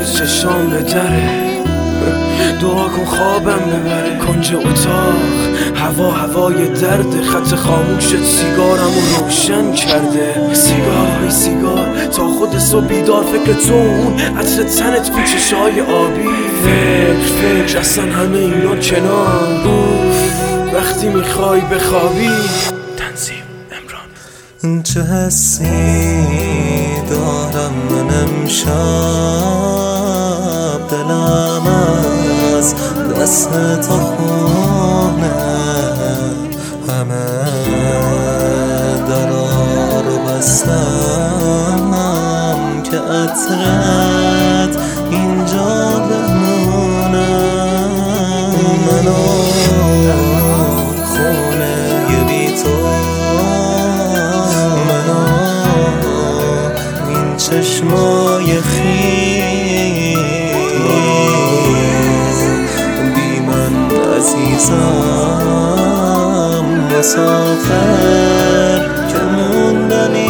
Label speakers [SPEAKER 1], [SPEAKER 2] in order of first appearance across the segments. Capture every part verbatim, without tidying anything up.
[SPEAKER 1] تو چشام به دره، دعا کن خوابم ببره. کنج اتاق هوا هوای درده، خط خاموشت سیگارمو روشن کرده. سیگار سیگار تا خود صبح بیدار، فکر تو اون عطر تنت تو چشای آبی. فکر فکر اصلا همه اینا کنار، وقتی میخوای بخوابی. تنظیم امران.
[SPEAKER 2] چه حسی دارم من امشب، دلم از دست تا خونه، همه درا رو بستم که عطرت اینجا بمونه. منو خونه یه بی تو، منو این چشمای خیز، بی من عزیزم مسافر که موندنی.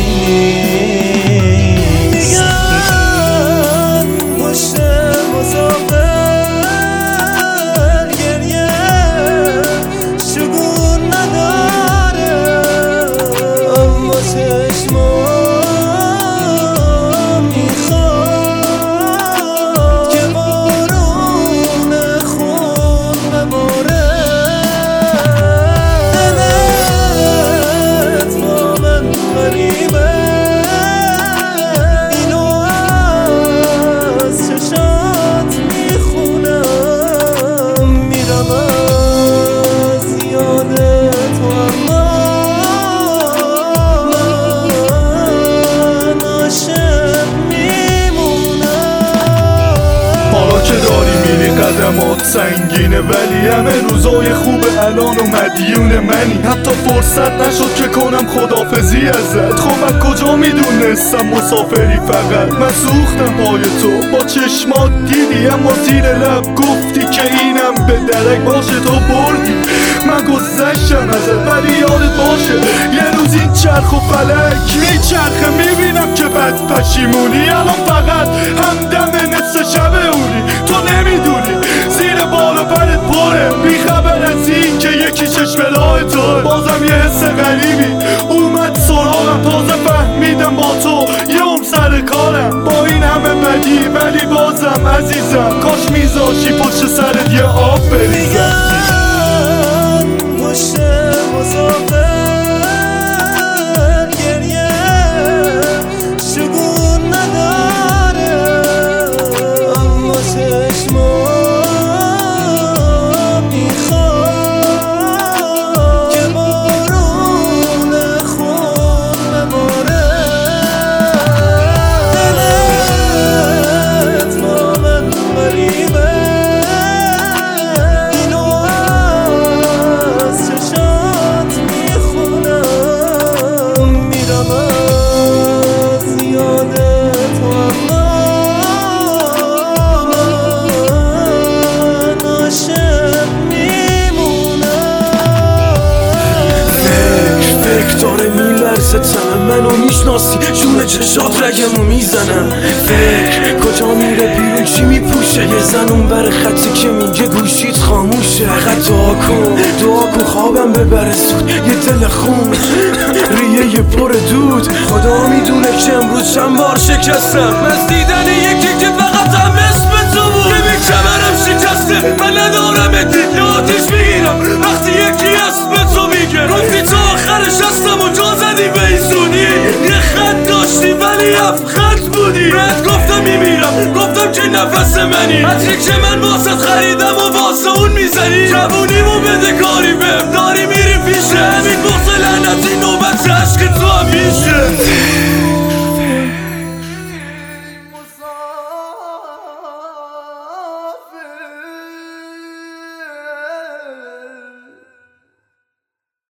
[SPEAKER 3] قدمات سنگینه ولی همه روزای خوب الان و مدیون منی. حتی فرصت نشد که کنم خدافزی ازت، خب من کجا میدونستم مسافری فقط. من سوختم پای تو با چشمات دیدی، اما زیر لب گفتی که اینم به درک باشه. تو بردی من گذشتم ازت ولی یادت باشه یه روز این چرخ و فلک میچرخه، میبینم که بد پشیمونی. الان فقط همدم نصف شب اونی، تو نمیدونی زیر بال و پرت پره، بیخبر از این که یکی چشم راه تو. بازم یه حس غریبی اومد سراغم، تازه فهمیدم با تو یه عمر سر کارم. با این همه بدی ولی بازم عزیزم، کاش میذاشی پشت سرت یه آب بریزم.
[SPEAKER 1] تمام منو میشناسی، جون چشات رگمو میزنم. فکر کجا میره بیرون چی میپوشه، یه زن اون بر خطی که میگه گوشیت خاموشه. فقط دعا کن دعا کن خوابم ببره زود، یه دل خون ریه یه پر دود. خدا میدونه که امروز چند بار شکستم از دیدن یکی که فقط هم اسم تو بود. ببین کمرم شکسته من ندارم ادید آتیش میگیرم وقتی یکی اسم تو میگه. گفتی تا آخرش هستم و جا زدی به این زونی، یه خط داشتی ولی هفت خط بودی. بهت گفتم میمیرم، گفتم که نفس منی، عطری که من واسه خریدم و واسه اون میزنی. جوونیمو بده کاری بهم داری میری پیشه، همین بغض لعنتی نوبت عشق تو هم میشه.